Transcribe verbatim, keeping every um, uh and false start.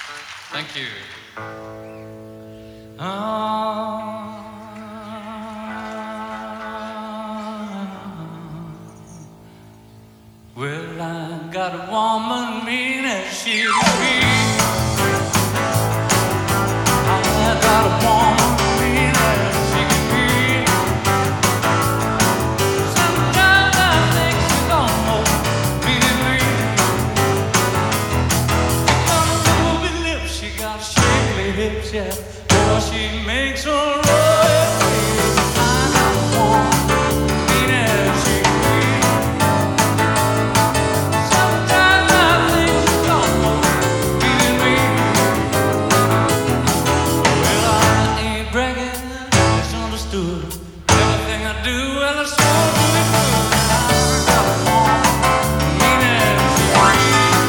Thank you. Ah, well, I got a woman mean as she be. I got a woman mean as she be. Sometimes I think she's almost really got ruby lips, she got shapely hips, yeah. Boy, she makes her